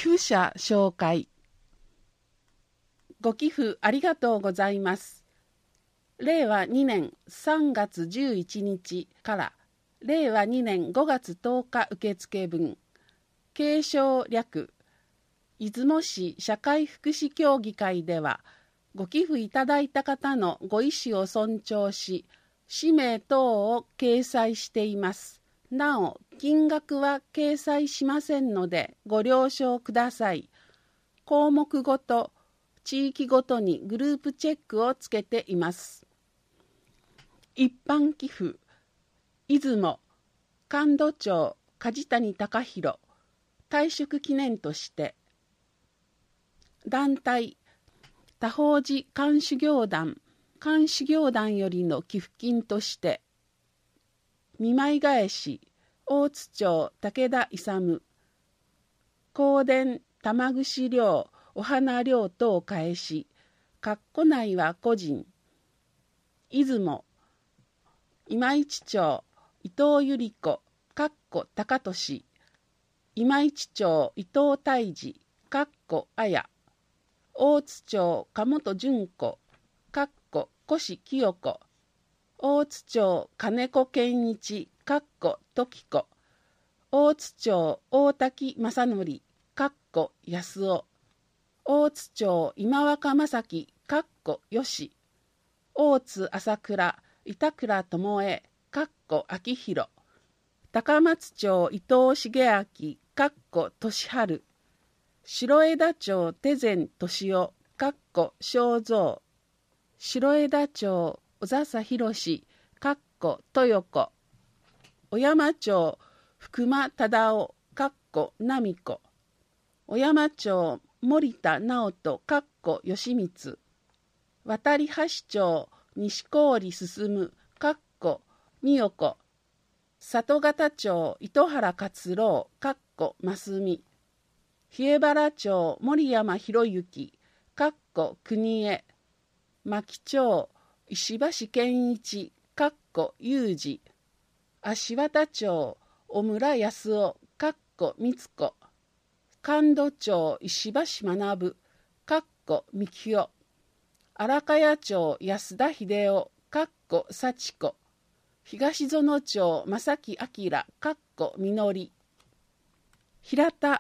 寄付者紹介。ご寄付ありがとうございます。令和2年3月11日から令和2年5月10日受付分。継承略出雲市社会福祉協議会では、ご寄付いただいた方のご意思を尊重し、氏名等を掲載しています。なお、金額は掲載しませんのでご了承ください。項目ごと、地域ごとにグループチェックをつけています。一般寄付、出雲、神戸町梶谷隆弘、退職記念として、団体、多宝寺監修行団よりの寄付金として、見舞い返し、大津町武田勇、香典玉串料、お花料等返し、括弧内は個人、出雲、今市町伊藤百合子、括弧高俊、今市町伊藤泰治、括弧綾、大津町鴨本純子、括弧越清子、大津町金子健一、括弧時子、大津町大滝正則、括弧安夫、大津町今若正樹、括弧吉、大津朝倉、板倉智恵、括弧明弘、高松町伊藤茂明、括弧俊春、白枝町手前俊夫、括弧正蔵、白枝町小笹博、括弧豊子、小山町福間忠夫、括弧奈美子、小山町森田直人、括弧義光、渡橋町西郡進、括弧美代子、里方町糸原勝郎、括弧真澄、檜原町森山博之、括弧国江、牧町石橋健一、括弧裕二、芦綿町小村康夫、括弧光子、神戸町石橋学、括弧幹夫、荒茅町安田秀夫、括弧幸子、東園町正木明、括弧みのり、平田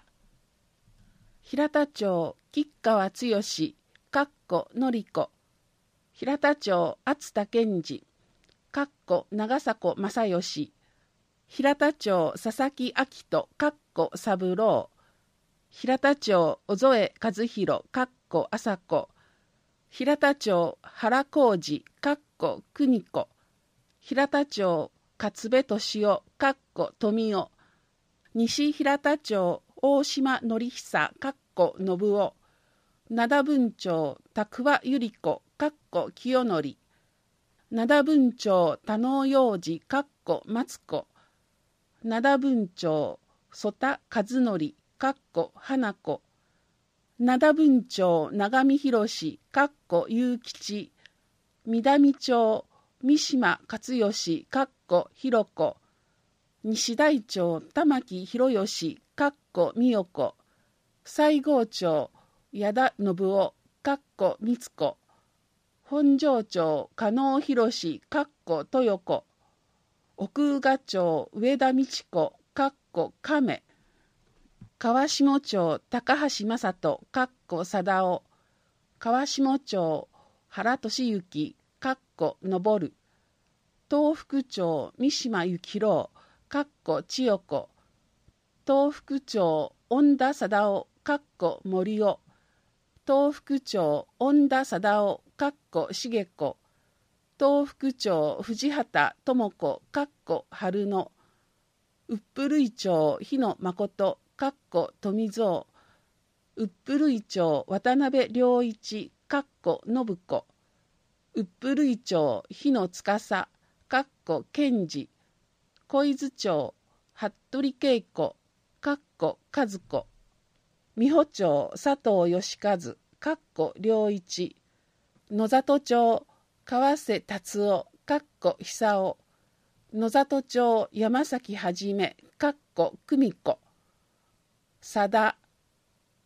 町吉川剛、括弧のり子、平田町厚田健二、括弧長迫正義、平田町佐々木明人、括弧三郎、平田町小添和弘、括弧朝子、平田町原浩二、括弧邦子、平田町勝部俊夫、括弧富夫、西平田町大島典久、括弧信夫、灘分町拓和百合子、括弧清則、灘分町田野洋二、括弧松子、灘分町曽田和則、括弧花子、灘分町長見博、括弧雄吉、南町三島勝義、括弧弘子、西大町玉木博義、括弧美代子、西郷町矢田信夫、括弧光子、本庄町加納博、括弧豊子、奥宇賀町上田美智子、括弧亀、川下町高橋正人、括弧貞夫、川下町原俊之、括弧昇る、東福町三島幸郎、括弧千代子、東福町恩田貞夫、括弧森尾、東福町恩田貞夫、括弧重子、東福町藤畑智子、括弧春野、うっぷるい町日野誠、括弧富蔵、うっぷるい町渡辺良一、括弧信子、うっぷるい町日野司、括弧健二、小津町服部恵子、括弧和子、美保町佐藤義和、括弧良一、野里町川瀬達夫、括弧久夫、野里町山崎はじめ、括弧久美子、佐田、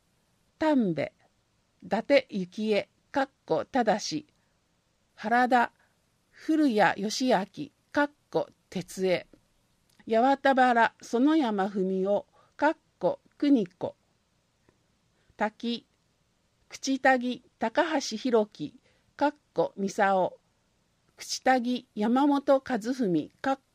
丹部、伊達幸恵、ただし、原田、古谷義明、哲江、八幡原、園山文夫、邦子、滝、口田木、高橋弘樹、三竿、口田木、山本和文、茂、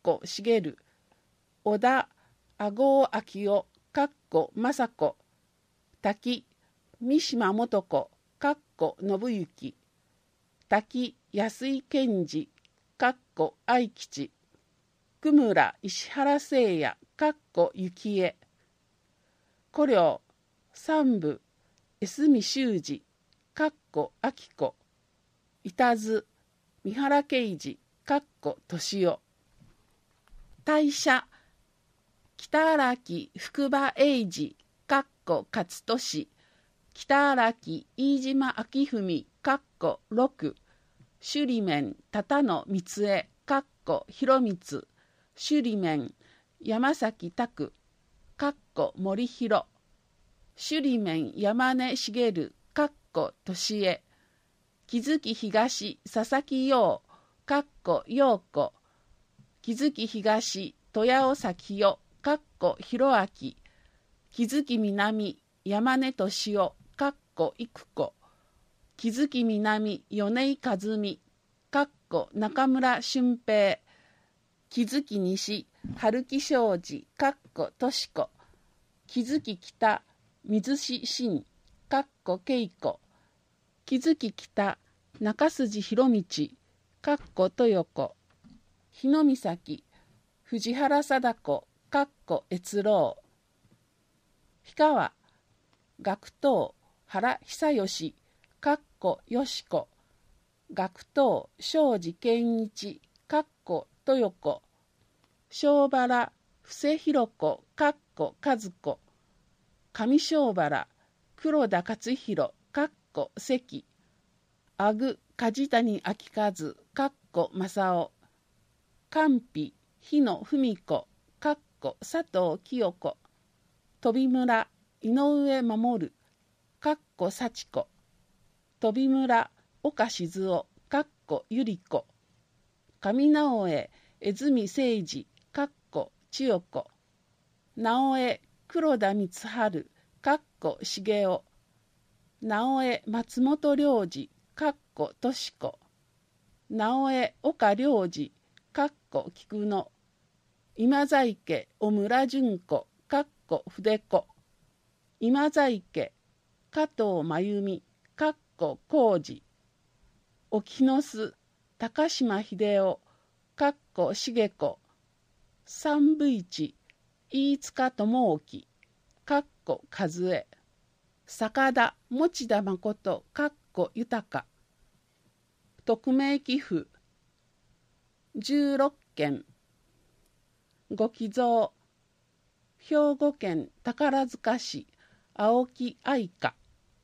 小田、阿郷昭夫、政子、滝、三島素子、信行、滝、安井健二、愛吉、久村石原聖也、幸恵、古領、三部、江角修二、明子、板津、三原啓二、俊夫、大社、北荒木福場英二、勝利、北荒木飯島明文、六、首里面多野光恵、広光、首里面山崎拓、森弘、首里面山根茂、俊恵、木月東佐々木陽、陽子、木月東豊尾咲代、弘明、木月南山根俊夫、育子、木月南米井和美、中村俊平、木月西春木昌司、俊子、木月北水志信、恵子、木月北中筋博道、豊子、日野岬藤原貞子、越郎、氷川学頭原久義、よし子、学頭庄司健一、豊子、庄原布施弘子、和子、上庄原黒田勝弘、関、阿久梶谷昭和、正夫、官費日野文子、佐藤清子、飛村井上守、幸子、飛村岡静夫、百合子、上直江江住誠二、千代子、直江黒田光春、重夫、直江松本良二、敏子、直江岡良二、菊野、今在家小村純子、筆子、今在家加藤真由美、浩二、沖ノ洲高島秀夫、重子、三部一飯塚智興、和江、坂田持田誠、豊、匿名寄付16件、ご寄贈、兵庫県宝塚市青木愛花。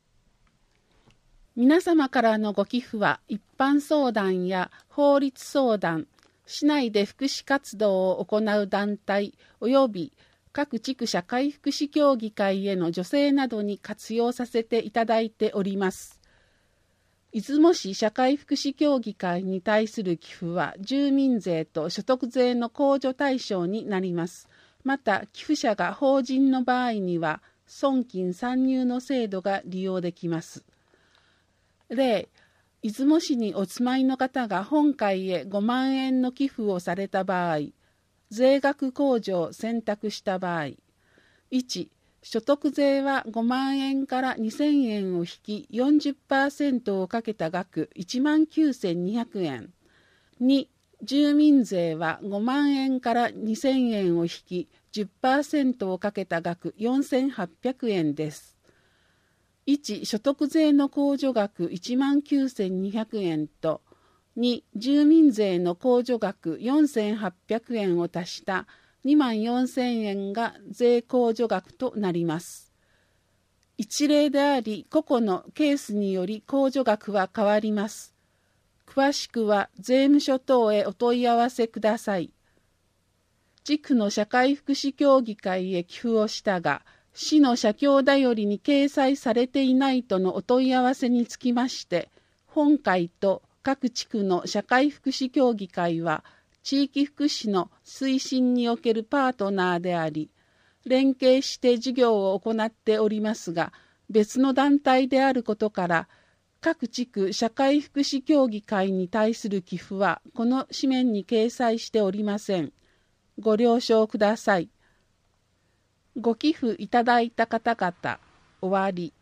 皆様からのご寄付は一般相談や法律相談、市内で福祉活動を行う団体及び各地区社会福祉協議会への助成などに活用させていただいております。出雲市社会福祉協議会に対する寄付は住民税と所得税の控除対象になります。また寄付者が法人の場合には損金算入の制度が利用できます。例、出雲市にお住まいの方が本会へ5万円の寄付をされた場合、税額控除を選択した場合、1、所得税は5万円から2000円を引き 40% をかけた額19,200円。2、住民税は5万円から2000円を引き 10% をかけた額4800円です。1、所得税の控除額19,200円と2、住民税の控除額4800円を足した24,000円が税控除額となります。一例であり、個々のケースにより控除額は変わります。詳しくは税務署等へお問い合わせください。地区の社会福祉協議会へ寄付をしたが、 市の社協だよりに掲載されていないとのお問い合わせにつきまして、本会と各地区の社会福祉協議会は、地域福祉の推進におけるパートナーであり、連携して事業を行っておりますが、別の団体であることから、各地区社会福祉協議会に対する寄付はこの紙面に掲載しておりません。ご了承ください。ご寄付いただいた方々、終わり。